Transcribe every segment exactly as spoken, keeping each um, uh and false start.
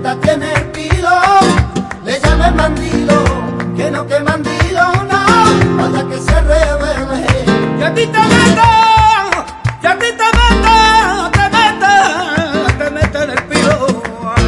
meta tiene el pilo, le llame el mandilo, que no que mandilo, no, vaya que se revele. Y a ti te meto, y a ti te meto, te meto, te meto en el pilo.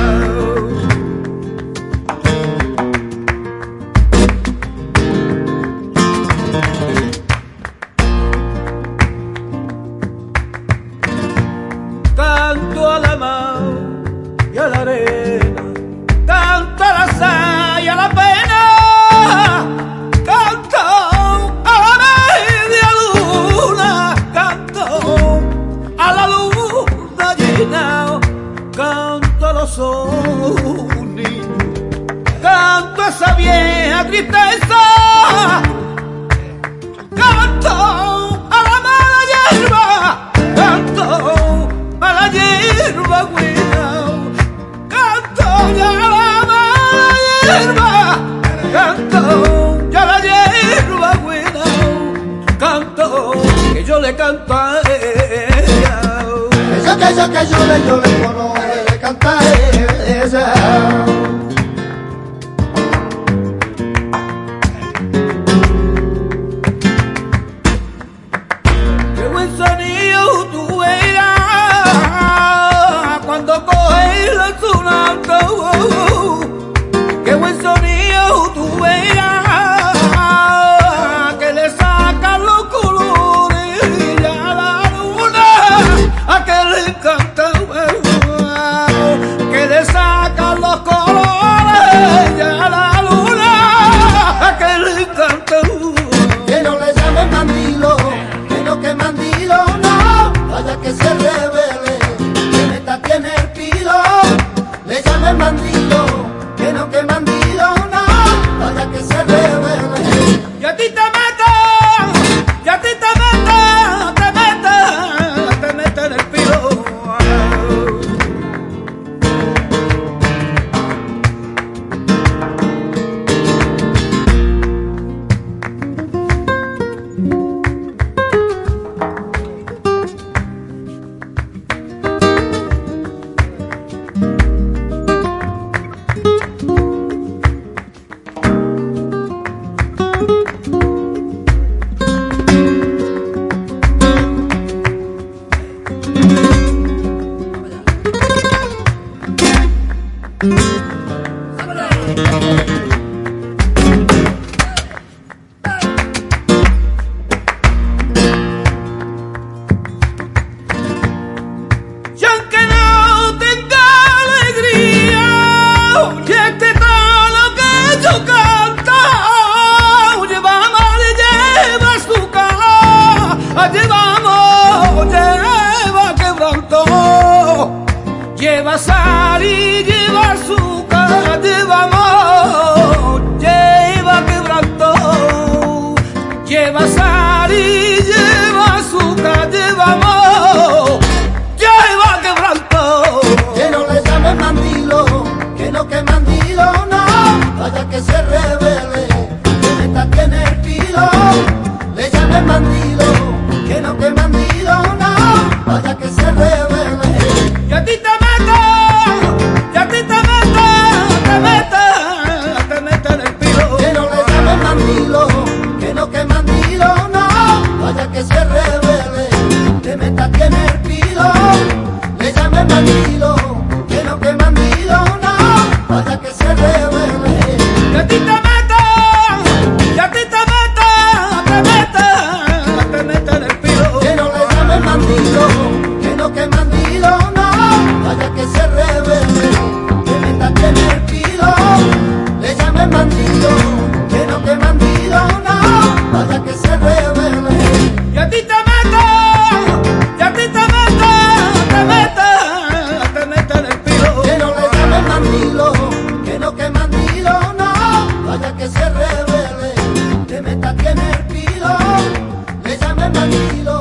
Canto a la mar y a la arena, canto a la sal y a la pena, canto a la media luna, canto a la luna llena, canto a los sones, canto a esa vieja tristeza, canto a la mala hierba, canto a la hierba buena, canto ya a la mala hierba, canto ya a la hierba buena, canto que yo le canto a ella. Eso que yo que yo le yo le conozco, le canta a ella. Qué buen sonido tú eras cuando coges la sonata. Qué buen sonido tú eras que le sacan los colores y a la luna a que le encanta, que le sacan los colores y a la luna a que le encanta. Que no le llame mandilo, que no que mandilo, no, vaya que se revele, que meta tiene el pilo, le llame el mandilo, que no que mandilo, no, vaya que se revele. Y a ti te meto, y a ti te meto, te meto, te meto en el pilo. Y aunque no tenga alegría, y es que todo lo que yo canto llevamos, lleva su cara, llevamos, lleva quebranto, lleva sal y lleva azúcar, llevamos, lleva quebranto, lleva sal y lleva azúcar, llevamos, lleva quebranto. Que no le llame mandilo, que no que mandilo, no, vaya que se revele, que meta tiene el pilo, le llame mandilo, que no que mandilo, no, vaya que se revele. Y a ti te meto, y a ti te meto, te meto, te meto en el pilo. Que no le llame mandilo, que no que mandilo, no, vaya que se revele, que meta tiene el pilo, le llame mandilo, que no que mandilo, no, vaya que se revele. Y a ti te meto, y a ti te meto, te meto, te meto en el pilo. Que no le llame mandilo, que no que mandilo, no, vaya que se revele, que meta tiene el pilo, le llame mandilo, que no que mandilo, no, vaya que se revele. Y a ti te meto, y a ti te meto, te meto, te meto en el pilo. Que no le llame mandilo, que no que mandilo, no, vaya que se revele, que meta tiene el pilo, le llame mandilo.